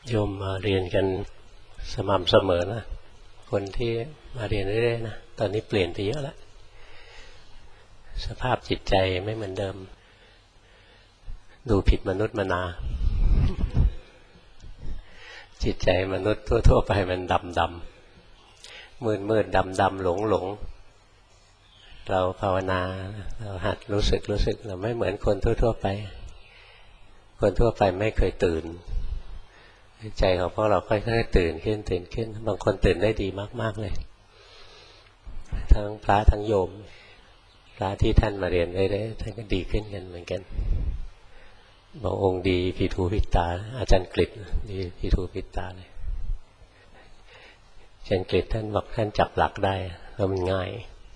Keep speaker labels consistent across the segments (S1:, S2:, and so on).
S1: โยมมาเรียนกันสม่ำเสมอนะคนที่มาเรียนเรื่อยๆนะตอนนี้เปลี่ยนไปเยอะแล้วสภาพจิตใจไม่เหมือนเดิมดูผิดมนุษย์มนาจิตใจมนุษย์ทั่วๆไปมันดำๆมืดๆดำๆหลงเราภาวนาเราหัดรู้สึกเราไม่เหมือนคนทั่วๆไปคนทั่วไปไม่เคยตื่นใจของพวกเราค่อยๆตื่นขึ้นบางคนตื่นได้ดีมากๆเลยทั้งพระทั้งโยมพระที่ท่านมาเรียนได้ท่านก็ดีขึ้นกันเหมือนกันบางองค์ดีผิดหูผิดตาอาจารย์กฤษดีผิดหูผิดตาเลยอาจารย์กฤษท่านบอกท่านจับหลักได้แล้วมันง่าย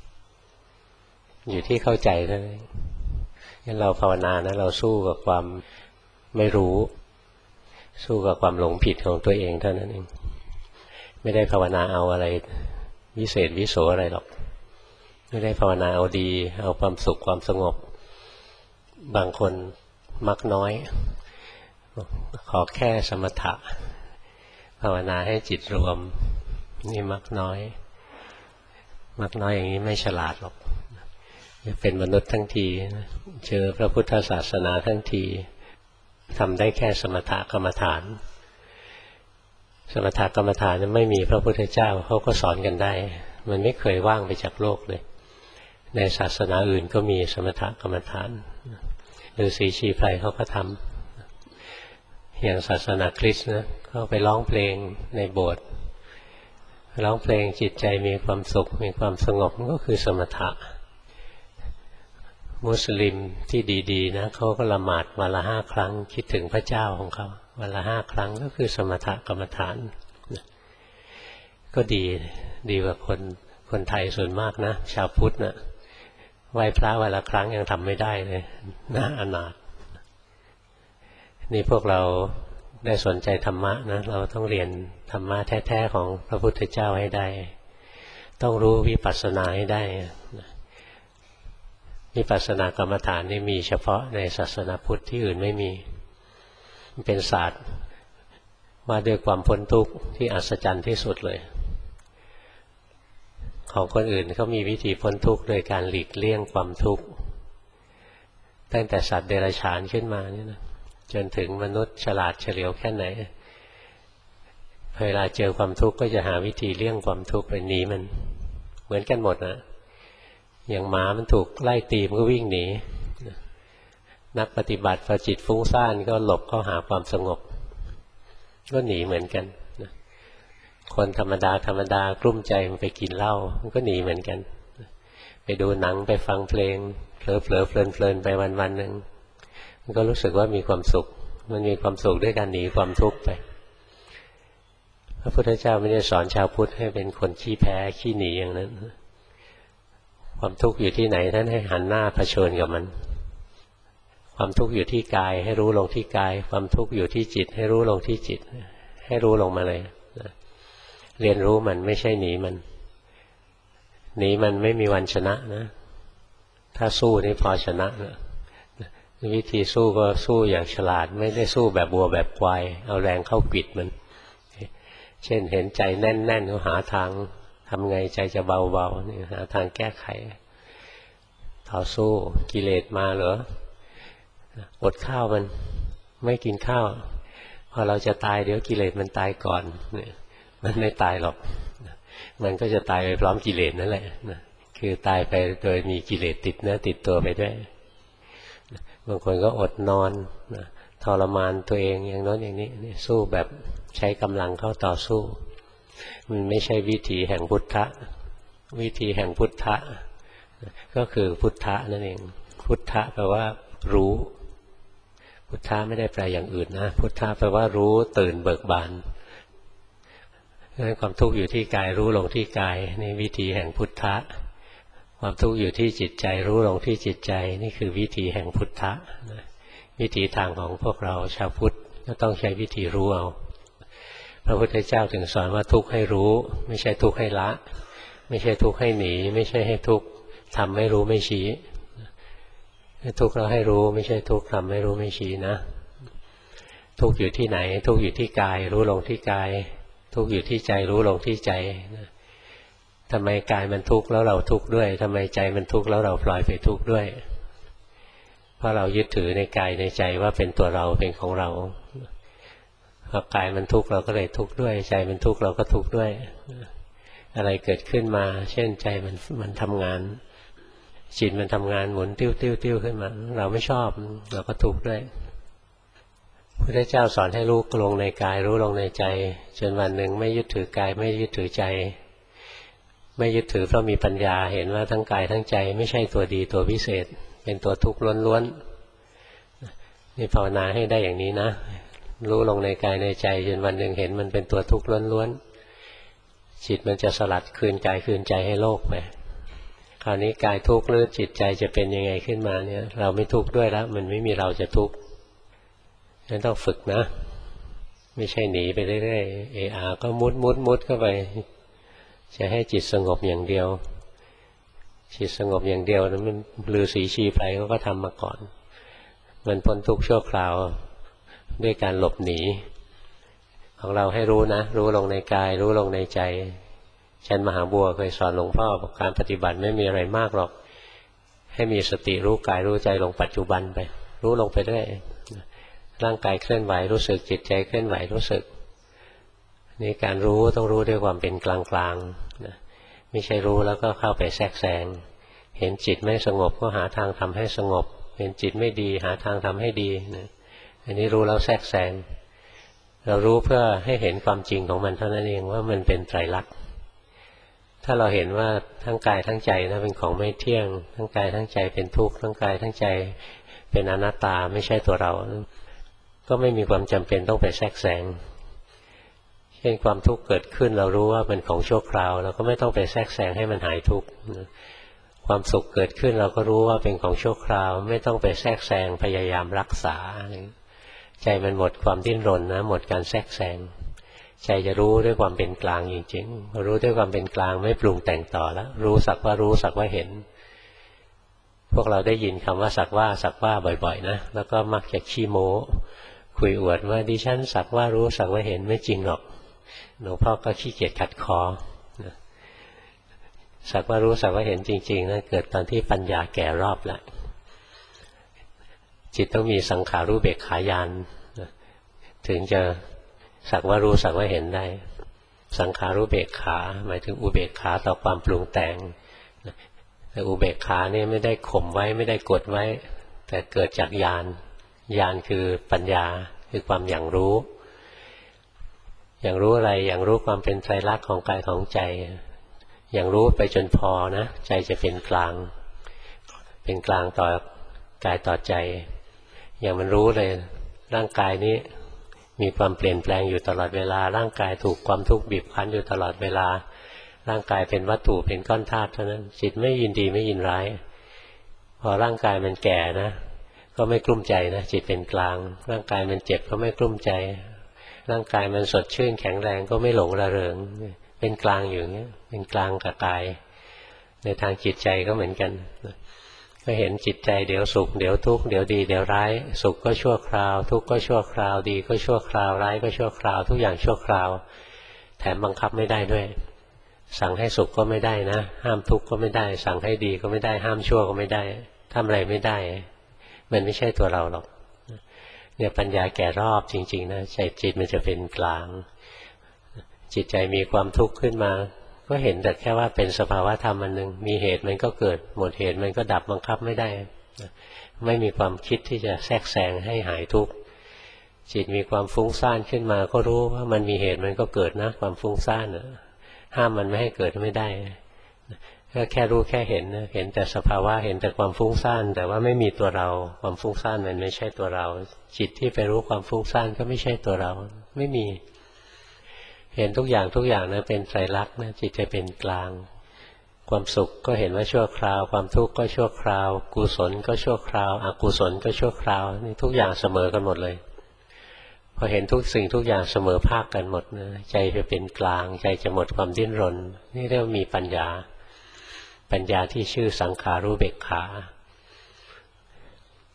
S1: อยู่ที่เข้าใจเท่านั้นงั้นเราภาวนานะเราสู้กับความไม่รู้สู้กับความหลงผิดของตัวเองเท่านั้นเองไม่ได้ภาวนาเอาอะไรวิเศษวิโสอะไรหรอกไม่ได้ภาวนาเอาดีเอาความสุขความสงบบางคนมักน้อยขอแค่สมถะภาวนาให้จิตรวมนี่มักน้อยอย่างนี้ไม่ฉลาดหรอกเป็นมนุษย์ทั้งทีเจอพระพุทธศาสนาทั้งทีทำได้แค่สมถกรรมฐานสมถกรรมฐานไม่มีพระพุทธเจ้าเขาก็สอนกันได้มันไม่เคยว่างไปจากโลกเลยในศาสนาอื่นก็มีสมถกรรมฐานฤาษีชีไพรเขาก็ทำอย่างศาสนาคริสต์นะเขาไปร้องเพลงในโบสถ์ร้องเพลงจิตใจมีความสุขมีความสงบก็คือสมถะมุสลิมที่ดีๆนะเขาก็ละหมาดวันละ5 ครั้งคิดถึงพระเจ้าของเขาวันละ5 ครั้งก็คือสมถกรรมฐานก็ดีกว่าคนไทยส่วนมากนะชาวพุทธนะไหว้พระวันละครั้งยังทำไม่ได้เลยน่าอนาถนี่พวกเราได้สนใจธรรมะนะเราต้องเรียนธรรมะแท้ๆของพระพุทธเจ้าให้ได้ต้องรู้วิปัสสนาให้ได้วิปัสสนากรรมฐานนี่มีเฉพาะในศาสนาพุทธที่อื่นไม่มีมันเป็นศาสตร์ว่าด้วยความพ้นทุกข์ที่อัศจรรย์ที่สุดเลยของคนอื่นเขามีวิธีพ้นทุกข์โดยการหลีกเลี่ยงความทุกข์ตั้งแต่สัตว์เดรัจฉานขึ้นมานี่นะจนถึงมนุษย์ฉลาดเฉลียวแค่ไหนเวลาเจอความทุกข์ก็จะหาวิธีเลี่ยงความทุกข์ไปหนีมันเหมือนกันหมดนะอย่างหมามันถูกไล่ตีมันก็วิ่งหนีนักปฏิบัติพอจิตฟุ้งซ่านก็หลบเข้าหาความสงบก็หนีเหมือนกันคนธรรมดากลุ้มใจมันไปกินเหล้ามันก็หนีเหมือนกันไปดูหนังไปฟังเพลงเพลินไปวันๆนึงมันก็รู้สึกว่ามีความสุขมันมีความสุขด้วยการหนีความทุกข์ไปพระพุทธเจ้าไม่ได้สอนชาวพุทธให้เป็นคนขี้แพ้ขี้หนีอย่างนั้นความทุกข์อยู่ที่ไหนท่านให้หันหน้าเผชิญกับมันความทุกข์อยู่ที่กายให้รู้ลงที่กายความทุกข์อยู่ที่จิตให้รู้ลงที่จิตให้รู้ลงมาเลยเรียนรู้มันไม่ใช่หนีมันไม่มีวันชนะนะถ้าสู้นี่พอชนะนะวิธีสู้ก็สู้อย่างฉลาดไม่ได้สู้แบบวัวแบบควายเอาแรงเข้าปิดมันเช่นเห็นใจแน่นๆก็หาทางทำไงใจจะเบาๆนี่หาทางแก้ไขต่อสู้กิเลสมาเหรออดข้าวมันไม่กินข้าวพอเราจะตายเดี๋ยวกิเลสมันตายก่อนมันไม่ตายหรอกมันก็จะตายไปพร้อมกิเลสนั่นแหละคือตายไปโดยมีกิเลสติดเนื้อติดตัวไปด้วยบางคนก็อดนอนทรมานตัวเองอย่างน้อยอย่างนี้สู้แบบใช้กำลังเข้าต่อสู้มันไม่ใช่วิธีแห่งพุทธะวิธีแห่งพุทธะก็คือพุทธะนั่นเองพุทธะแปลว่ารู้พุทธะไม่ได้แปลอย่างอื่นนะพุทธะแปลว่ารู้ตื่นเบิกบานความทุกข์อยู่ที่กายรู้ลงที่กายนี่วิธีแห่งพุทธะความทุกข์อยู่ที่จิตใจรู้ลงที่จิตใจนี่คือวิธีแห่งพุทธะวิธีทางของพวกเราชาวพุทธก็ต้องใช้วิธีรู้เอาพระพุทธเจ้าถึงสอนว่าทุกข์ให้รู้ไม่ใช่ทุกข์ให้ละไม่ใช่ทุกข์ให้หนีไม่ใช่ให้ทุกข์ทำไม่รู้ไม่ชี้ทุกข์เราให้รู้ไม่ใช่ทุกข์ทำไม่รู้ไม่ชี้นะทุกข์อยู่ที่ไหนทุกข์อยู่ที่กายรู้ลงที่กายทุกข์อยู่ที่ใจรู้ลงที่ใจทำไมกายมันทุกข์แล้วเราทุกข์ด้วยทำไมใจมันทุกข์แล้วเราพลอยไปทุกข์ด้วยเพราะเรายึดถือในกายในใจว่าเป็นตัวเราเป็นของเราพอกายมันทุกข์เราก็เลยทุกข์ด้วยใจมันทุกข์เราก็ทุกข์ด้วยอะไรเกิดขึ้นมาเช่นใจมันทำงานจิตมันทำงานหมุนติ้วติ้วติ้วขึ้นมาเราไม่ชอบเราก็ทุกข์ด้วยพระพุทธเจ้าสอนให้รู้ลงในกายรู้ลงในใจจนวันหนึ่งไม่ยึดถือกายไม่ยึดถือใจไม่ยึดถือเพราะมีปัญญาเห็นว่าทั้งกายทั้งใจไม่ใช่ตัวดีตัวพิเศษเป็นตัวทุกข์ล้วนๆนี่ภาวนาให้ได้อย่างนี้นะรู้ลงในกายในใจจนวันหนึ่งเห็นมันเป็นตัวทุกข์ล้วนๆจิตมันจะสลัดคืนกายคืนใจให้โลกไปคราวนี้กายทุกข์หรือจิตใจจะเป็นยังไงขึ้นมาเนี่ยเราไม่ทุกข์ด้วยแล้วมันไม่มีเราจะทุกข์นั้นต้องฝึกนะไม่ใช่หนีไปเรื่อยๆก็มุดเข้าไปจะให้จิตสงบอย่างเดียวจิตสงบอย่างเดียวนั้นมันฤาษีชีไพรเขาก็ทำมาก่อนมันพ้นทุกข์ชั่วคราวด้วยการหลบหนีของเราให้รู้นะรู้ลงในกายรู้ลงในใจฉันมหาบัวเคยสอนหลวงพ่อการปฏิบัติไม่มีอะไรมากหรอกให้มีสติรู้กายรู้ใจลงปัจจุบันไปรู้ลงไปด้วยร่างกายเคลื่อนไหวรู้สึกจิตใจเคลื่อนไหวรู้สึกนี่การรู้ต้องรู้ด้วยความเป็นกลางๆนะไม่ใช่รู้แล้วก็เข้าไปแทรกแซงเห็นจิตไม่สงบก็หาทางทำให้สงบเห็นจิตไม่ดีหาทางทำให้ดีนะอันนี้รู้แล้วแทรกแซงเรารู้เพื่อให้เห็นความจริงของมันเท่านั้นเองว่ามันเป็นไตรลักษณ์ถ้าเราเห็นว่าทั้งกายทั้งใจนะเป็นของไม่เที่ยงทั้งกายทั้งใจเป็นทุกข์ทั้งกายทั้งใจเป็นอนัตตาไม่ใช่ตัวเราก็ไม่มีความจำเป็นต้องไปแทรกแซงเช่นความทุกข์เกิดขึ้นเรารู้ว่าเป็นของชั่วคราวเราก็ไม่ต้องไปแทรกแซงให้มันหายทุกข์ความสุขเกิดขึ้นเราก็รู้ว่าเป็นของชั่วคราวไม่ต้องไปแทรกแซงพยายามรักษาใจมันหมดความดิ้นรนนะหมดการแทรกแซงใจจะรู้ด้วยความเป็นกลางจริงๆรู้ด้วยความเป็นกลางไม่ปรุงแต่งต่อแล้วรู้สักว่ารู้สักว่าเห็นพวกเราได้ยินคำว่าสักว่าบ่อยๆนะแล้วก็มักจะขี้โม้คุยอวดว่าดิฉันสักว่ารู้สักว่าเห็นไม่จริงหรอกหลวงพ่อก็ขี้เกียจขัดคอสักว่ารู้สักว่าเห็นจริงๆนะเกิดตอนที่ปัญญาแก่รอบแล้วจิตต้องมีสังขารู้เบกขาญาณถึงจะสักว่ารู้สักว่าเห็นได้สังขารู้เบกขาหมายถึงอุเบกขาต่อความปรุงแต่งแต่อุเบกขาเนี่ยไม่ได้ข่มไว้ไม่ได้กดไว้แต่เกิดจากญาณญาณคือปัญญาคือความอย่างรู้อย่างรู้อะไรอย่างรู้ความเป็นไตรลักษณ์ของกายของใจอย่างรู้ไปจนพอนะใจจะเป็นกลางต่อกายต่อใจอย่างมันรู้เลยร่างกายนี้มีความเปลี่ยนแปลงอยู่ตลอดเวลาร่างกายถูกความทุกข์บีบคั้นอยู่ตลอดเวลาร่างกายเป็นวัตถุเป็นก้อนธาตุเท่านั้นจิตไม่ยินดีไม่ยินร้ายพอร่างกายมันแก่นะก็ไม่กลุ้มใจนะจิตเป็นกลางร่างกายมันเจ็บก็ไม่กลุ้มใจร่างกายมันสดชื่นแข็งแรงก็ไม่หลงระเริงเป็นกลางอยู่อย่างนี้เป็นกลางกับกายในทางจิตใจก็เหมือนกันก็เห็นจิตใจเดี๋ยวสุขเดี๋ยวทุกข์เดี๋ยวดีเดี๋ยวร้ายสุขก็ชั่วคราวทุกข์ก็ชั่วคราวดีก็ชั่วคราวร้ายก็ชั่วคราวทุกอย่างชั่วคราวแถมบังคับไม่ได้ด้วยสั่งให้สุขก็ไม่ได้นะห้ามทุกข์ก็ไม่ได้สั่งให้ดีก็ไม่ได้ห้ามชั่วก็ไม่ได้ทำอะไรไม่ได้มันไม่ใช่ตัวเราหรอกเนี่ยปัญญาแก่รอบจริงๆนะใจจิตมันจะเป็นกลางจิตใจมีความทุกข์ขึ้นมาก็เห็นแต่แค่ว่าเป็นสภาวะธรรมอันหนึ่งมีเหตุมันก็เกิดหมดเหตุมันก็ดับบังคับไม่ได้ไม่มีความคิดที่จะแทรกแซงให้หายทุกข์จิตมีความฟุ้งซ่านขึ้นมาก็รู้ว่ามันมีเหตุมันก็เกิดนะความฟุ้งซ่านห้ามมันไม่ให้เกิดไม่ได้ก็แค่รู้แค่เห็นเห็นแต่สภาวะเห็นแต่ความฟุ้งซ่านแต่ว่าไม่มีตัวเราความฟุ้งซ่านมันไม่ใช่ตัวเราจิตที่ไปรู้ความฟุ้งซ่านก็ไม่ใช่ตัวเราไม่มีเห็นทุกอย่างนะเป็นไตรลักษณ์นะจิตจะเป็นกลางความสุขก็เห็นว่าชั่วคราวความทุกข์ก็ชั่วคราวกุศลก็ชั่วคราวอกุศลก็ชั่วคราวนี่ทุกอย่างเสมอกันหมดเลยพอเห็นทุกสิ่งทุกอย่างเสมอภาคกันหมดนะใจจะเป็นกลางใจจะหมดความดิ้นรนนี่เรียกว่ามีปัญญาที่ชื่อสังขารู้เบกขา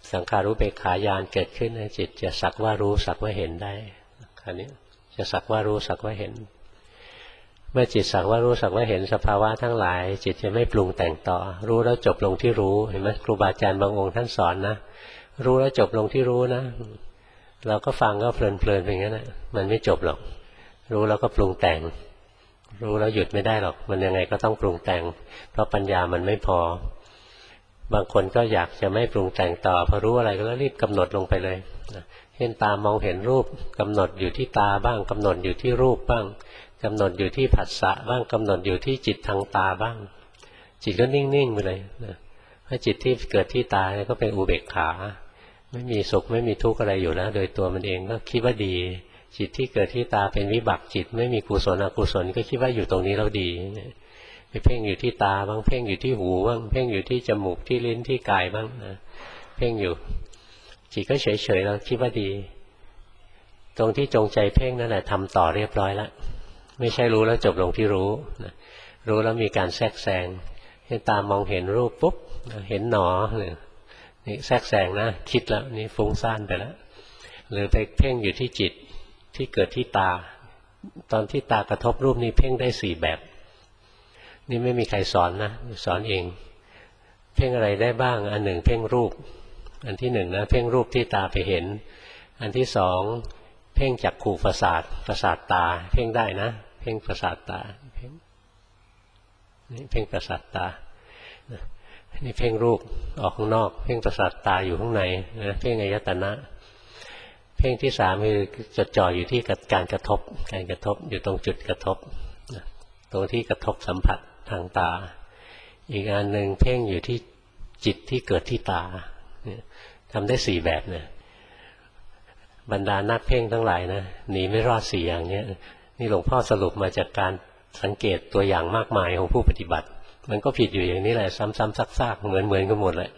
S1: สังขารุเบกขาญาณเกิดขึ้นนะจิตจะสักว่ารู้สักว่าเห็นได้คราวนี้จะสักว่ารู้สักว่าเห็นเมื่อจิตสักว่ารู้สักว่าเห็นสภาวะทั้งหลายจิตจะไม่ปรุงแต่งต่อรู้แล้วจบลงที่รู้เห็นไหมครูบาอาจารย์บางองค์ท่านสอนนะรู้แล้วจบลงที่รู้นะเราก็ฟังก็เพลินๆอย่างนั้นนะมันไม่จบหรอกรู้แล้วก็ปรุงแต่งรู้แล้วหยุดไม่ได้หรอกมันยังไงก็ต้องปรุงแต่งเพราะปัญญามันไม่พอบางคนก็อยากจะไม่ปรุงแต่งต่อพอรู้อะไรก็รีบกำหนดลงไปเลยเห็นตามองเห็นรูปกำหนดอยู่ที่ตาบ้างกำหนดอยู่ที่รูปบ้างกำหนดอยู่ที่ผัสสะบ้างกำหนดอยู่ที่จิตทางตาบ้างจิตก็นิ่งๆไปเลยเพราะจิตที่เกิดที่ตาเนี่ยก็เป็นอุเบกขาไม่มีสุขไม่มีทุกข์อะไรอยู่แล้วโดยตัวมันเองก็คิดว่าดีจิตที่เกิดที่ตาเป็นวิบัติจิตไม่มีกุศลอกุศลก็คิดว่าอยู่ตรงนี้แล้วดีไปเพ่งอยู่ที่ตาบ้างเพ่งอยู่ที่หูบ้างเพ่งอยู่ที่จมูกที่ลิ้นที่กายบ้างนะเพ่งอยู่จิตก็เฉยๆแล้วคิดว่าดีตรงที่จงใจเพ่งนั่นแหละทำต่อเรียบร้อยแล้วไม่ใช่รู้แล้วจบลงที่รู้นะรู้แล้วมีการแทรกแซงเห็นตามองเห็นรูปปุ๊บเห็นหนอนี่แทรกแซงนะคิดแล้วนี่ฟุ้งซ่านไปแล้วหรือไปเพ่งอยู่ที่จิตที่เกิดที่ตาตอนที่ตากระทบรูปนี้เพ่งได้4แบบนี่ไม่มีใครสอนนะสอนเองเพ่งอะไรได้บ้างอันหนึ่งเพ่งรูปอันที่หนึ่งนะเพ่งรูปที่ตาไปเห็นอันที่สองเพ่งจักขุประสาทตาเพ่งได้นะเพ่งประสาทตาเพ่งประสาทตานี่เพ่งรูปออกข้างนอกเพ่งประสาทตาอยู่ข้างในนะเพ่งอายตนะเพ่งที่สามคือจดจ่ออยู่ที่การกระทบอยู่ตรงจุดกระทบตรงที่กระทบสัมผัสทางตาอีกอันหนึ่งเพ่งอยู่ที่จิตที่เกิดที่ตาทำได้4แบบเนี่ยบรรดานักเพ่งทั้งหลายนะหนีไม่รอด4อย่างนี้นี่หลวงพ่อสรุปมาจากการสังเกตตัวอย่างมากมายของผู้ปฏิบัติมันก็ผิดอยู่อย่างนี้แหละซ้ำๆซากๆเหมือนกันหมดเลย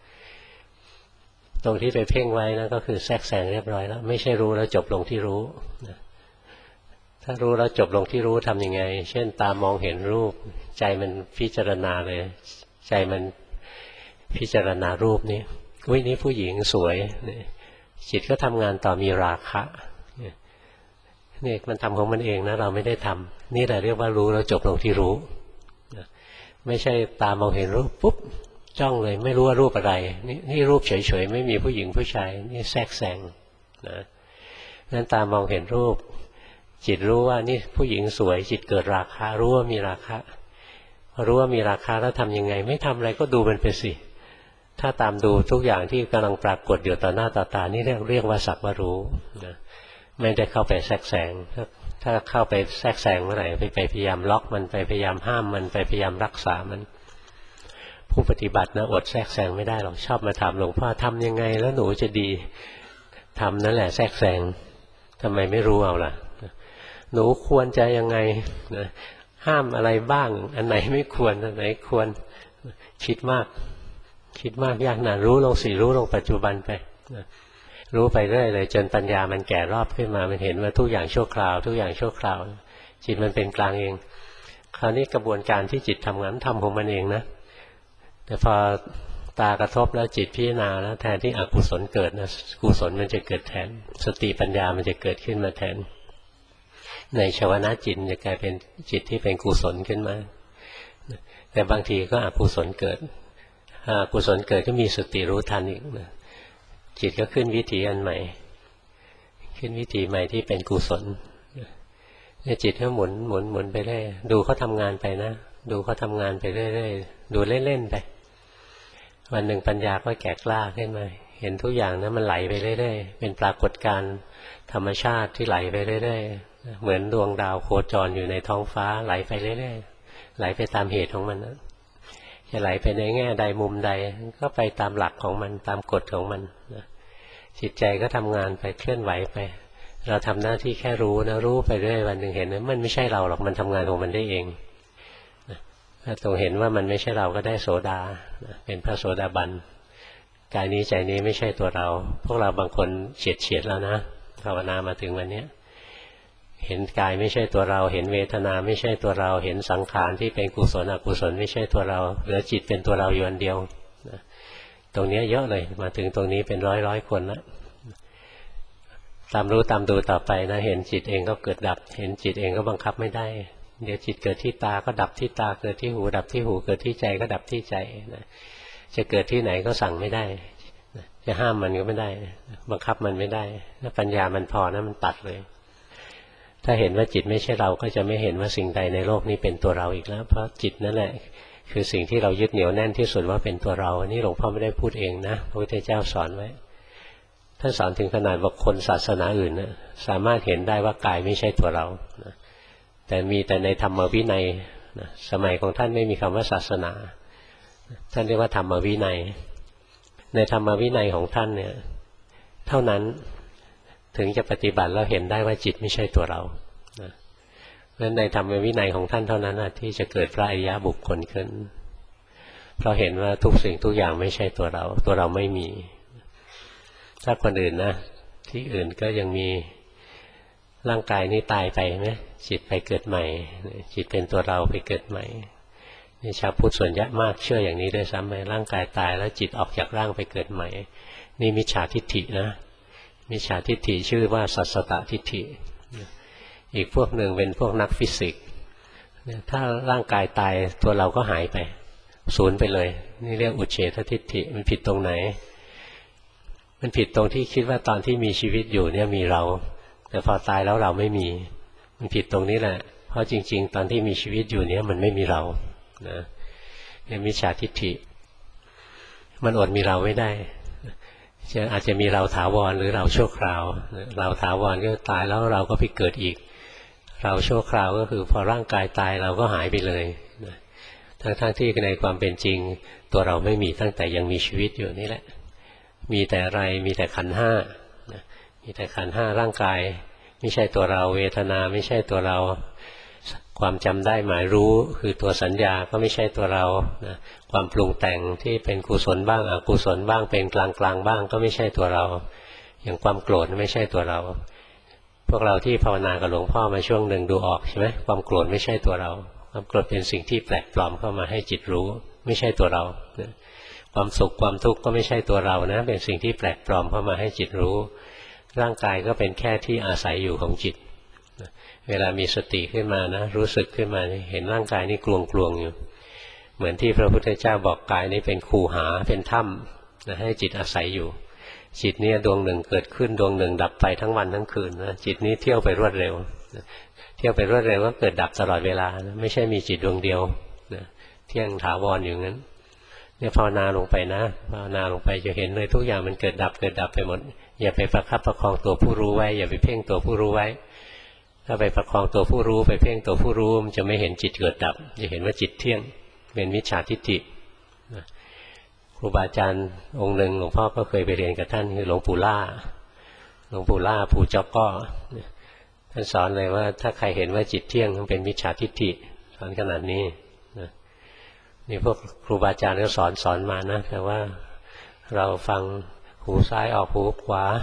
S1: ตรงที่ไปเพ่งไว้นะก็คือแทรกแซงเรียบร้อยแล้วไม่ใช่รู้แล้วจบลงที่รู้ถ้ารู้แล้วจบลงที่รู้ทำยังไงเช่นตามองเห็นรูปใจมันพิจารณาเลยใจมันพิจารณารูปนี้อุ๊ยนี่ผู้หญิงสวยจิตก็ทำงานต่อมีราคะนี่มันทำของมันเองนะเราไม่ได้ทำนี่แหละเรียกว่ารู้แล้วจบลงที่รู้ไม่ใช่ตามองเห็นรูปปุ๊บจ้องเลยไม่รู้ว่ารูปอะไรนี่รูปเฉยๆไม่มีผู้หญิงผู้ชายนี่แทรกแซงนะนั้นตามองเห็นรูปจิตรู้ว่านี่ผู้หญิงสวยจิตเกิดราคะรู้ว่ามีราคะรู้ว่ามีราคะแล้วทำยังไงไม่ทำอะไรก็ดูมันไปสิถ้าตามดูทุกอย่างที่กำลังปรากฏอยู่ต่อหน้าต่อตานี่เรียกว่าสักว่ารู้นะไม่ได้เข้าไปแทรกแซงถ้าเข้าไปแทรกแซงเมื่อไหร่ไปพยายามล็อกมันไปพยายามห้ามมันไปพยายามรักษามันผู้ปฏิบัตินะอดแทรกแซงไม่ได้หรอกชอบมาถามหลวงพ่อทำยังไงแล้วหนูจะดีทำนั่นแหละแทรกแซงทำไมไม่รู้เอาล่ะหนูควรจะยังไงนะห้ามอะไรบ้างอันไหนไม่ควรอันไหนควรคิดมากยากนะรู้ลงสิรู้ลงปัจจุบันไปนะรู้ไปเรื่อยเลยจนปัญญามันแก่รอบขึ้นมามันเห็นว่าทุกอย่างชั่วคราวทุกอย่างชั่วคราวจิตมันเป็นกลางเองคราวนี้กระบวนการที่จิตทำงานทำของมันเองนะแต่พอตากระทบแล้วจิตพิจารณาแล้วแทนที่อกุศลเกิดนะกุศลมันจะเกิดแทนสติปัญญามันจะเกิดขึ้นมาแทนในชวนะจิตจะกลายเป็นจิตที่เป็นกุศลขึ้นมาแต่บางทีก็อกุศลเกิดกุศลเกิดก็มีสติรู้ทันอีกนะจิตก็ขึ้นวิถีอันใหม่ขึ้นวิถีใหม่ที่เป็นกุศลเนี่ยจิตก็หมุนไปเรื่อยดูเขาทำงานไปนะดูเขาทำงานไปเรื่อยๆดูเล่นๆไปวันหนึ่งปัญญาก็แก่กล้าขึ้นมาเห็นทุกอย่างนะมันไหลไปเรื่อยๆเป็นปรากฏการณ์ธรรมชาติที่ไหลไปเรื่อยๆเหมือนดวงดาวโคจรอยู่ในท้องฟ้าไหลไปเรื่อยๆไหลไปตามเหตุของมันนะจะไหลไปในแง่ใดมุมใดก็ไปตามหลักของมันตามกฎของมันนะจิตใจก็ทำงานไปเคลื่อนไหวไปเราทำหน้าที่แค่รู้นะรู้ไปเรื่อยวันหนึ่งเห็นว่ามันไม่ใช่เราหรอกมันทำงานของมันได้เองถ้าตรงเห็นว่ามันไม่ใช่เราก็ได้โสดาเป็นพระโสดาบันกายนี้ใจนี้ไม่ใช่ตัวเราพวกเราบางคนเฉียดแล้วนะภาวนามาถึงวันนี้เห็นกายไม่ใช่ตัวเราเห็นเวทนาไม่ใช่ตัวเราเห็นสังขารที่เป็นกุศลอกุศลไม่ใช่ตัวเราเหลือจิตเป็นตัวเราอยู่อันเดียวตรงนี้เยอะเลยมาถึงตรงนี้เป็นร้อยคนแล้วตามรู้ตามดูต่อไปนะเห็นจิตเองก็เกิดดับเห็นจิตเองก็บังคับไม่ได้เดี๋ยวจิตเกิดที่ตาก็ดับที่ตาเกิดที่หูดับที่หูเกิดที่ใจก็ดับที่ใจนะจะเกิดที่ไหนก็สั่งไม่ได้จะห้ามมันก็ไม่ได้บังคับมันไม่ได้ถ้าปัญญามันพอนะมันตัดเลยถ้าเห็นว่าจิตไม่ใช่เราก็จะไม่เห็นว่าสิ่งใดในโลกนี้เป็นตัวเราอีกแล้วเพราะจิตนั่นแหละคือสิ่งที่เรายึดเหนี่ยวแน่นที่สุดว่าเป็นตัวเราอันนี้หลวงพ่อไม่ได้พูดเองนะพระพุทธเจ้าสอนไว้ท่านสอนถึงขนาดว่าคนศาสนาอื่นนะสามารถเห็นได้ว่ากายไม่ใช่ตัวเรานะแต่มีแต่ในธรรมวินัยนะสมัยของท่านไม่มีคำว่าศาสนาท่านเรียกว่าธรรมวินัยในธรรมวินัยของท่านเนี่ยเท่านั้นถึงจะปฏิบัติแล้วเห็นได้ว่าจิตไม่ใช่ตัวเรานะเพราะฉะนั้นในธรรมวินัยของท่านเท่านั้นนะที่จะเกิดพระอริยบุคคลขึ้นเพราะเห็นว่าทุกสิ่งทุกอย่างไม่ใช่ตัวเราตัวเราไม่มีถ้าคนอื่นนะที่อื่นก็ยังมีร่างกายนี้ตายไปไหมจิตไปเกิดใหม่จิตเป็นตัวเราไปเกิดใหม่นี่ชาวพุทธส่วนใหญ่มากเชื่ออย่างนี้ด้วยซ้ำไปร่างกายตายแล้วจิตออกจากร่างไปเกิดใหม่นี่มิจฉาทิฏฐินะมิจฉาทิฏฐิชื่อว่าสัสสตทิฏฐิอีกพวกหนึ่งเป็นพวกนักฟิสิกส์ถ้าร่างกายตายตัวเราก็หายไปสูญไปเลยนี่เรียกอุเฉททิฏฐิมันผิดตรงไหนมันผิดตรงที่คิดว่าตอนที่มีชีวิตอยู่เนี่ยมีเราแต่พอตายแล้วเราไม่มีมันผิดตรงนี้แหละเพราะจริงๆตอนที่มีชีวิตอยู่เนี่ยมันไม่มีเรานะเนี่ยมิจฉาทิฏฐิมันอดมีเราไม่ได้อาจจะมีเราถาวรหรือเราชั่วคราวเราถาวรก็ตายแล้วเราก็ไปเกิดอีกเราชั่วคราวก็คือพอร่างกายตายเราก็หายไปเลยทั้งที่ในความเป็นจริงตัวเราไม่มีตั้งแต่ยังมีชีวิตอยู่นี่แหละมีแต่อะไรมีแต่ขันธ์ห้ามีแต่ขันธ์ห้าร่างกายไม่ใช่ตัวเราเวทนาไม่ใช่ตัวเราความจำได้หมายรู้คือตัวสัญญาก็ไม่ใช่ตัวเรานะความปรุงแต่งที่เป็นกุศลบ้างอกุศลบ้างเป็นกลางบ้างก็ไม่ใช่ตัวเราอย่างความโกรธไม่ใช่ตัวเราพวกเราที่ภาวนากับหลวงพ่อมาช่วงหนึ่งดูออกใช่ไหมความโกรธไม่ใช่ตัวเราความโกรธเป็นสิ่งที่แปลกปลอมเข้ามาให้จิตรู้ไม่ใช่ตัวเราความสุขความทุกข์ก็ไม่ใช่ตัวเรานะเป็นสิ่งที่แปลกปลอมเข้ามาให้จิตรู้ร่างกายก็เป็นแค่ที่อาศัยอยู่ของจิตเวลามีสติขึ้นมานะรู้สึกขึ้นมาเห็นร่างกายนี่กลวงอยู่เหมือนที่พระพุทธเจ้าบอกกายนี้เป็นคูหาเป็นถ้ำนะให้จิตอาศัยอยู่จิตเนี่ยดวงหนึ่งเกิดขึ้นดวงหนึ่งดับไปทั้งวันทั้งคืนนะจิตนี้เที่ยวไปรวดเร็วเที่ยวไปรวดเร็วก็เกิดดับตลอดเวลานะไม่ใช่มีจิตดวงเดียวนะเที่ยงถาวรอย่างนั้นเนี่ยภาวนาลงไปนะภาวนาลงไปจะเห็นเลยทุกอย่างมันเกิดดับไปหมดอย่าไปประคับประคองตัวผู้รู้ไว้อย่าไปเพ่งตัวผู้รู้ไว้ถ้าไปประคองตัวผู้รู้ไปเพ่งตัวผู้รู้มันจะไม่เห็นจิตเกิดดับจะเห็นว่าจิตเที่ยงเป็นมิจฉาทิฏฐิครูบาอาจารย์องค์หนึ่งหลวงพ่อก็เคยไปเรียนกับท่านคือหลวงปู่ล่าปู่เจ้าก้อท่านสอนเลยว่าถ้าใครเห็นว่าจิตเที่ยงมันเป็นมิจฉาทิฏฐิสอนขนาดนี้นี่พวกครูบาอาจารย์ก็สอนมานะแต่ว่าเราฟังหูซ้ายออกหูขวา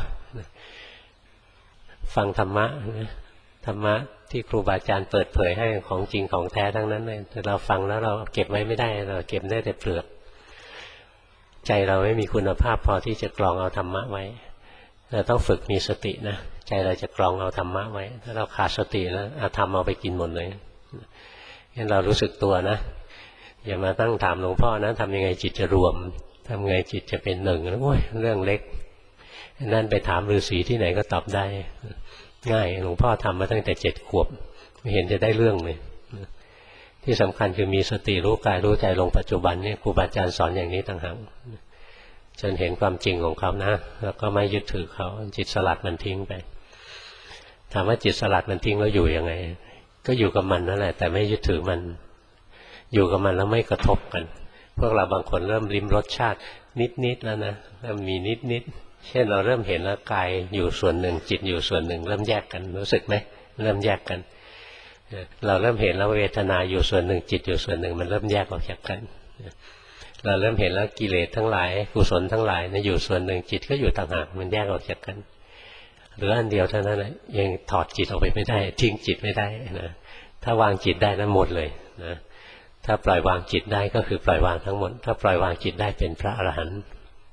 S1: ฟังธรรมะที่ครูบาอาจารย์เปิดเผยให้ของจริงของแท้ทั้งนั้นเลยแต่เราฟังแล้วเราเก็บไว้ไม่ได้เราเก็บได้แต่เปลือกใจเราไม่มีคุณภาพพอที่จะกรองเอาธรรมะไว้เราต้องฝึกมีสตินะใจเราจะกรองเอาธรรมะไว้ถ้าเราขาดสติแล้วอาธรรมเอาไปกินหมดเลยงั้นเรารู้สึกตัวนะอย่ามาตั้งถามหลวงพ่อนะทำยังไงจิตจะรวมทำไงจิตจะเป็นหนึ่งโอ้ยเรื่องเล็กนั่นไปถามฤาษีที่ไหนก็ตอบได้ง่ายหลวงพ่อทำมาตั้งแต่7 ขวบไม่เห็นจะได้เรื่องเลยที่สำคัญคือมีสติรู้กายรู้ใจลงปัจจุบันนี่ครูบาอาจารย์สอนอย่างนี้ต่างหากจนเห็นความจริงของเขานะแล้วก็ไม่ยึดถือเขาจิตสลัดมันทิ้งไปถามว่าจิตสลัดมันทิ้งแล้วอยู่ยังไงก็อยู่กับมันนั่นแหละแต่ไม่ยึดถือมันอยู่กับมันแล้วไม่กระทบกันพวกเราบางคนเริ่มลิ้มรสชาตินิดแล้วนะเริ่มมีนิดเช่นเราเริ่มเห็นแล้วกายอยู่ส่วนหนึ่งจิตอยู่ส่วนหนึ่งเริ่มแยกกันรู้สึกไหมเริ่มแยกกันเราเริ่มเห็นแล้วเวทนาอยู่ส่วนหนึ่งจิตอยู่ส่วนหนึ่งมันเริ่มแยกออกจากกันเราเริ่มเห็นแล้วกิเลสทั้งหลายกุศลทั้งหลายนะอยู่ส่วนหนึ่งจิตก็อยู่ต่างหากมันแยกออกจากกันหรืออันเดียวเท่านั้นนะยังถอดจิตออกไปไม่ได้ทิ้งจิตไม่ได้นะถ้าวางจิตได้นั้นหมดเลยนะถ้าปล่อยวางจิตได้ก็คือปล่อยวางทั้งหมดถ้าปล่อยวางจิตได้เป็นพระอรหันต์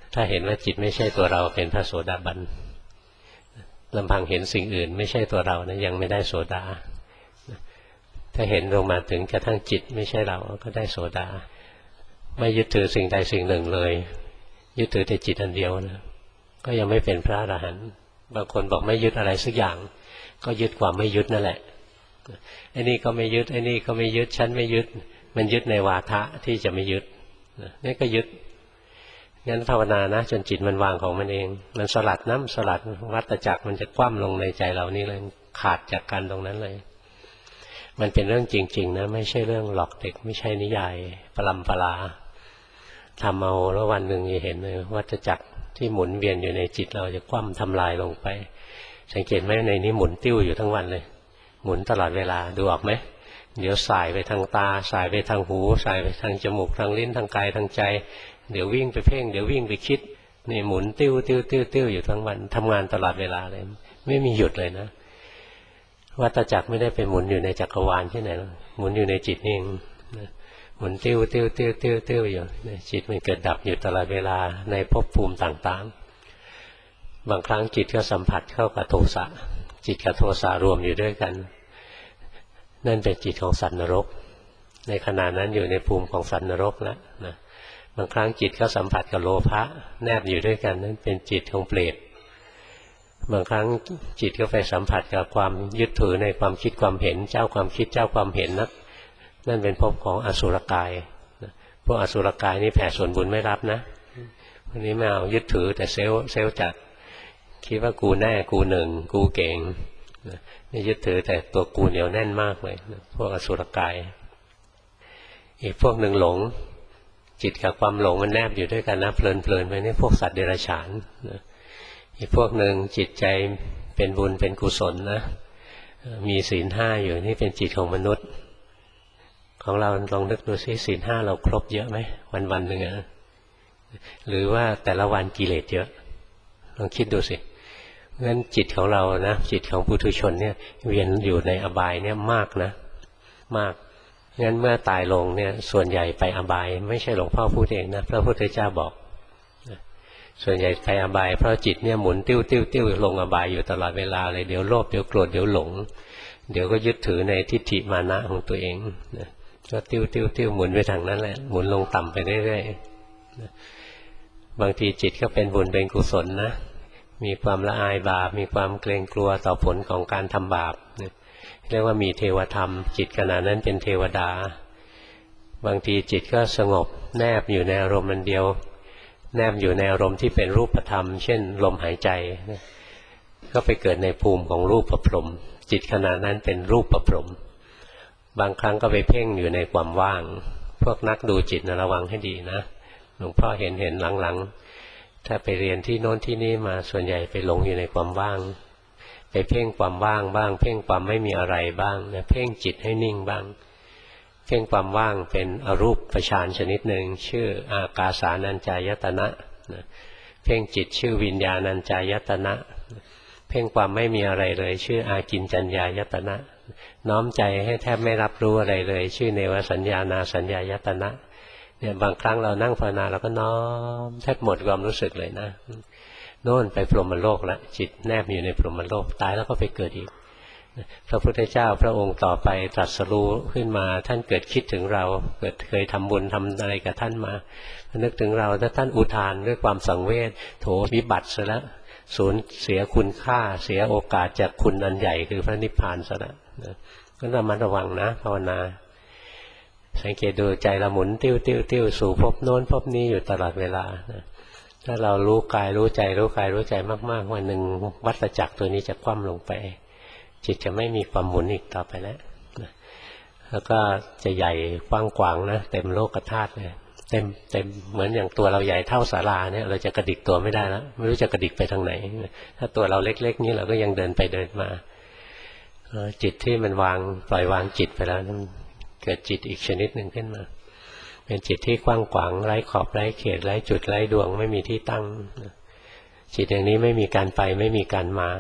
S1: ถ้าเห็นว่าจิตไม่ใช่ตัวเราเป็นพระโสดาบันลำพังเห็นสิ่งอื่นไม่ใช่ตัวเรานะยังไม่ได้โสดาถ้าเห็นลงมาถึงกระทั่งจิตไม่ใช่เราก็ได้โสดาไม่ยึดถือสิ่งใดสิ่งหนึ่งเลยยึดถือแต่จิตอันเดียวนะก็ยังไม่เป็นพระอรหันต์บางคนบอกไม่ยึดอะไรสักอย่างก็ยึดความไม่ยึดนั่นแหละไอ้นี่ก็ไม่ยึดไอ้นี่ก็ไม่ยึดฉันไม่ยึดมันยึดในวาทะที่จะไม่ยึดนี่ก็ยึดงั้นภาวนานะจนจิตมันวางของมันเองมันสลัดน้ำสลัดวัฏจักรมันจะคว่ำลงในใจเรานี่เลยขาดจากกันตรงนั้นเลยมันเป็นเรื่องจริงๆนะไม่ใช่เรื่องหลอกเด็กไม่ใช่นิยายปรำปราทำเอาแล้ววันหนึ่งจะเห็นเลยวัฏจักรที่หมุนเวียนอยู่ในจิตเราจะคว่ำทำลายลงไปสังเกตไหมในนี้หมุนติ้วอยู่ทั้งวันเลยหมุนตลอดเวลาดูออกไหมเดี๋ยวสายไปทางตาสายไปทางหูสายไปทางจมูกทางลิ้นทางกายทางใจเดี๋ยววิ่งไปเพ่งเดี๋ยววิ่งไปคิดนี่หมุนติ้วติ้วติ้วติ้วอยู่ทั้งวันทำงานตลอดเวลาเลยไม่มีหยุดเลยนะวัฏจักรไม่ได้ไปหมุนอยู่ในจักรวาลที่ไหนหรอกหมุนอยู่ในจิตเองหมุนติ้วติ้วติ้วติ้วติ้วอยู่จิตมันเกิดดับอยู่ตลอดเวลาในภพภูมิต่างๆบางครั้งจิตก็สัมผัสเข้ากับโทสะจิตกับโทสะรวมอยู่ด้วยกันนั่นเป็นจิตของสัตว์นรกในขณะนั้นอยู่ในภูมิของสัตว์นรกแล้วนะบางครั้งจิตก็สัมผัสกับโลภะแนบอยู่ด้วยกันนั่นเป็นจิตของเปรตบางครั้งจิตก็ไปสัมผัสกับความยึดถือในความคิดความเห็นเจ้าความคิดเจ้าความเห็นนั่นเป็นภพของอสุรกายพวกอสุรกายนี่แผ่ส่วนบุญไม่รับนะวันนี้ไม่เอายึดถือแต่เซลล์จัดคิดว่ากูแน่กูหนึ่งกูเก่งนี่ยึดถือแต่ตัวกูเหนียวแน่นมากเลยพวกอสุรกายอีกพวกหนึ่งหลงจิตกับความหลงมันแนบอยู่ด้วยกันนะเพลินไปนี่พวกสัตว์เดรัจฉานอีกพวกหนึ่งจิตใจเป็นบุญเป็นกุศลนะมีศีลห้าอยู่นี่เป็นจิตของมนุษย์ของเราลองนึกดูซิศีลห้าเราครบเยอะไหมวันหนึ่งหรือว่าแต่ละวันกิเลสเยอะลองคิดดูสิงั้นจิตของเรานะจิตของปุถุชนเนี่ยเวียนอยู่ในอบายเนี่ยมากนะมากงั้นเมื่อตายลงเนี่ยส่วนใหญ่ไปอบายไม่ใช่หลวงพ่อพูดเองนะพระพุทธเจ้าบอกส่วนใหญ่ไปอบายเพราะจิตเนี่ยหมุนติ้วติ้วติ้วลงอบายอยู่ตลอดเวลาเลยเดี๋ยวโลภเดี๋ยวโกรธเดี๋ยวหลงเดี๋ยวก็ยึดถือในทิฏฐิมานะของตัวเองก็ติ้วติ้วติ้วหมุนไปทางนั้นแหละหมุนลงต่ำไปเรื่อยๆบางทีจิตก็เป็นบุญเป็นกุศลนะมีความละอายบาปมีความเกรงกลัวต่อผลของการทำบาปเรียกว่ามีเทวธรรมจิตขณะนั้นเป็นเทวดาบางทีจิตก็สงบแนบอยู่ในอารมณ์เดียวแนบอยู่ในอารมณ์ที่เป็นรูปธรรมเช่นลมหายใจก็ไปเกิดในภูมิของรูปประพรหมจิตขณะนั้นเป็นรูปประพรหมบางครั้งก็ไปเพ่งอยู่ในความว่างพวกนักดูจิตนะระวังให้ดีนะหลวงพ่อเห็นหลังๆถ้าไปเรียนที่โน้นที่นี่มาส่วนใหญ่ไปหลงอยู่ในความว่างไปเพ่งความว่างบ้างเพ่งความไม่มีอะไรบ้างนะเพ่งจิตให้นิ่งบ้างเพ่งความว่างเป็นอรูปฌานชนิดหนึ่งชื่ออากาสานัญจายตนะเพ่งจิตชื่อวิญญาณัญจายตนะเพ่งความไม่มีอะไรเลยชื่ออากิญจัญญายตนะน้อมใจให้แทบไม่รับรู้อะไรเลยชื่อเนวสัญญานาสัญญายตนะเนี่ยบางครั้งเรานั่งภาวนาเราก็น้อมแทบหมดความรู้สึกเลยนะโน่นไปพรหมโลกละจิตแนบอยู่ในพรหมโลกตายแล้วก็ไปเกิดอีกพระพุทธเจ้าพระองค์ต่อไปตรัสรู้ขึ้นมาท่านเกิดคิดถึงเราเกิดเคยทำบุญทำอะไรกับท่านมานึกถึงเราถ้าท่านอุทานด้วยความสังเวชโถวิบัติซะแล้วสูญเสียคุณค่าเสียโอกาสจากคุณอันใหญ่คือพระนิพพานซะแล้วก็ระมัดระวังนะภาวนาสังเกตดูใจเราหมุนติ้วติ้วติ้วสู่ภพโน้นภพนี้อยู่ตลอดเวลาถ้าเรารู้กายรู้ใจรู้กายรู้ใจมากๆวันหนึ่งวัฏจักรตัวนี้จะคว่ำลงไปจิตจะไม่มีความหมุนอีกต่อไปแล้วก็จะใหญ่กว้างๆนะเต็มโลกธาตุเลยเต็มเหมือนอย่างตัวเราใหญ่เท่าศาลาเนี่ยเราจะกระดิกตัวไม่ได้แล้วไม่รู้จะกระดิกไปทางไหนถ้าตัวเราเล็กๆนี้เราก็ยังเดินไปเดินมาจิตที่มันปล่อยวางจิตไปแล้วเกิดจิตอีกชนิดหนึ่งขึ้นมาเป็นจิตที่กว้างขวางไร้ขอบไร้เขตไร้จุดไร้ดวงไม่มีที่ตั้งจิตอย่างนี้ไม่มีการไปไม่มีการมา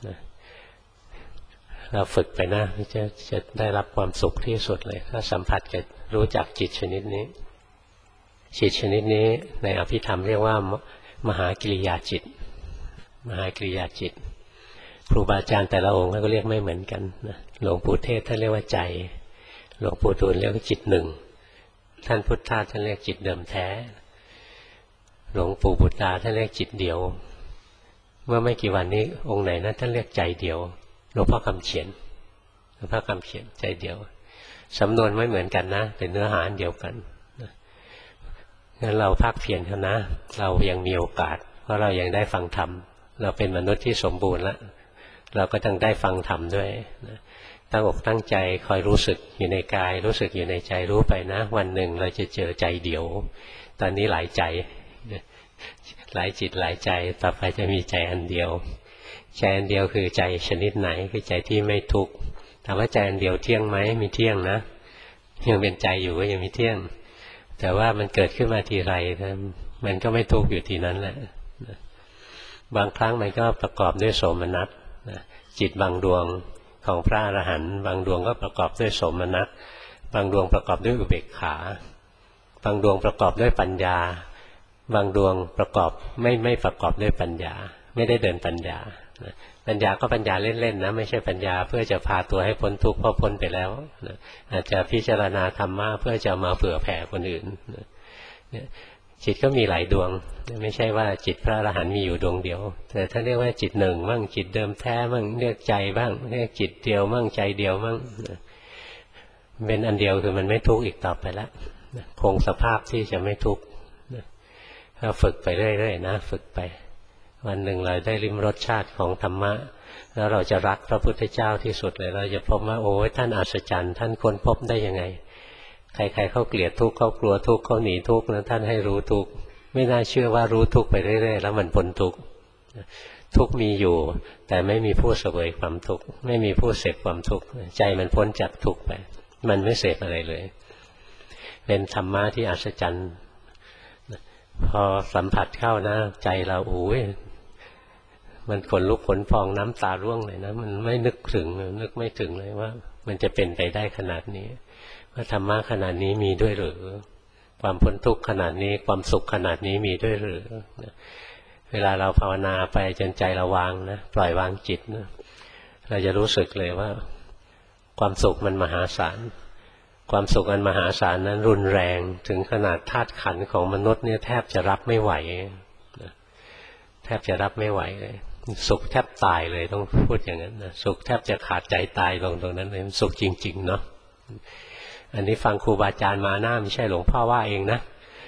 S1: เราฝึกไปนะจะได้รับความสุขที่สุดเลยถ้าสัมผัสกับรู้จักจิตชนิดนี้จิตชนิดนี้ในอภิธรรมเรียกว่ามหากิริยาจิตมหากิริยาจิตครูบาอาจารย์แต่ละองค์ก็เรียกไม่เหมือนกันนะหลวงปู่เทศท่านเรียกว่าใจหลวงปู่ดูลเรียกว่าจิตหนึ่งท่านพุทธทาสท่านเรียกจิตเดิมแท้หลวงปู่บุตรท่านเรียกจิตเดียวเมื่อไม่กี่วันนี้องค์ไหนนะท่านเรียกใจเดียวหลวงพ่อคำเขียนหลวงพ่อคำเขียนใจเดียวสำนวนไม่เหมือนกันนะแต่เนื้อหาเดียวกันงั้นเราภาคเพียรเถอะนะเรายังมีโอกาสเพราะเรายังได้ฟังธรรมเราเป็นมนุษย์ที่สมบูรณ์แล้วเราก็ต้องได้ฟังธรรมด้วยตั้งอกตั้งใจคอยรู้สึกอยู่ในกายรู้สึกอยู่ในใจรู้ไปนะวันหนึ่งเราจะเจอใจเดียวตอนนี้หลายใจหลายจิตหลายใจต่อไปจะมีใจอันเดียวใจอันเดียวคือใจชนิดไหนคือใจที่ไม่ทุกข์ถามว่าใจอันเดียวเที่ยงไหมมีเที่ยงนะยังเป็นใจอยู่ก็ยังมีเที่ยงแต่ว่ามันเกิดขึ้นมาทีไรมันก็ไม่ทุกข์อยู่ทีนั้นแหละบางครั้งมันก็ประกอบด้วยโสมนัสจิตบางดวงของพระอรหันต์บางดวงก็ประกอบด้วยโสมนัสบางดวงประกอบด้วยอุเบกขาบางดวงประกอบด้วยปัญญาบางดวงประกอบไม่ประกอบด้วยปัญญาไม่ได้เดินปัญญาปัญญาก็ปัญญาเล่นๆนะไม่ใช่ปัญญาเพื่อจะพาตัวให้พ้นทุกข์เพราะพ้นไปแล้วอาจจะพิจารณาธรรมะเพื่อจะมาเผื่อแผ่คนอื่นจิตก็มีหลายดวงไม่ใช่ว่าจิตพระอรหันต์มีอยู่ดวงเดียวแต่ถ้าเรียกว่าจิตหนึ่งบ้างจิตเดิมแท้บ้างเรียกใจบ้างเรียกจิตเดียวบ้างใจเดียวบ้างเป็นอันเดียวคือมันไม่ทุกข์อีกต่อไปแล้วคงสภาพที่จะไม่ทุกข์ถ้าฝึกไปเรื่อยๆนะฝึกไปวันหนึ่งเราได้ลิ้มรสชาติของธรรมะแล้วเราจะรักพระพุทธเจ้าที่สุดเลยเราจะพบว่าโอ้ยท่านอัศจรรย์ท่านค้นพบได้ยังไงใครๆเขาเกลียดทุกข์เขากลัวทุกข์เขาหนีทุกข์นะท่านให้รู้ทุกข์ไม่น่าเชื่อว่ารู้ทุกข์ไปเรื่อยๆแล้วมันพ้นทุกข์ทุกข์มีอยู่แต่ไม่มีผู้เสวยความทุกข์ไม่มีผู้เสพความทุกข์ใจมันพ้นจากทุกข์ไปมันไม่เสพอะไรเลยเป็นธรรมะที่อัศจรรย์พอสัมผัสเข้านะใจเราโอ้ยมันขนลุกขนพองน้ำตาร่วงเลยนะมันไม่นึกถึงนึกไม่ถึงเลยว่ามันจะเป็นไปได้ขนาดนี้ว่าธรรมะขนาดนี้มีด้วยหรือความพ้นทุกข์ขนาดนี้ความสุขขนาดนี้มีด้วยหรือเวลาเราภาวนาไปจนใจเราวางนะปล่อยวางจิตนะเราจะรู้สึกเลยว่าความสุขมันมหาศาลความสุขอันมหาศาลนั้นรุนแรงถึงขนาดธาตุขันธ์ของมนุษย์เนี่ยแทบจะรับไม่ไหวแทบจะรับไม่ไหวเลยสุขแทบตายเลยต้องพูดอย่างนั้นนะสุขแทบจะขาดใจตายลงตรงนั้นเลยสุขจริงๆเนาะอันนี้ฟังครูบาอาจารย์มาหน้าไม่ใช่หลวงพ่อว่าเองนะ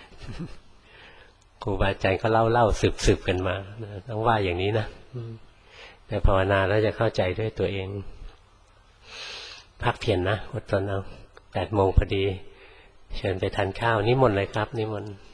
S1: ครูบาอาจารย์ก็เล่าสืบกันมาต้องว่าอย่างนี้นะแต่ภาวนาแล้วจะเข้าใจด้วยตัวเองพักเพียรนะอดทนเอา8 โมงพอดีเชิญไปทานข้าวนิมนต์เลยครับนิมนต์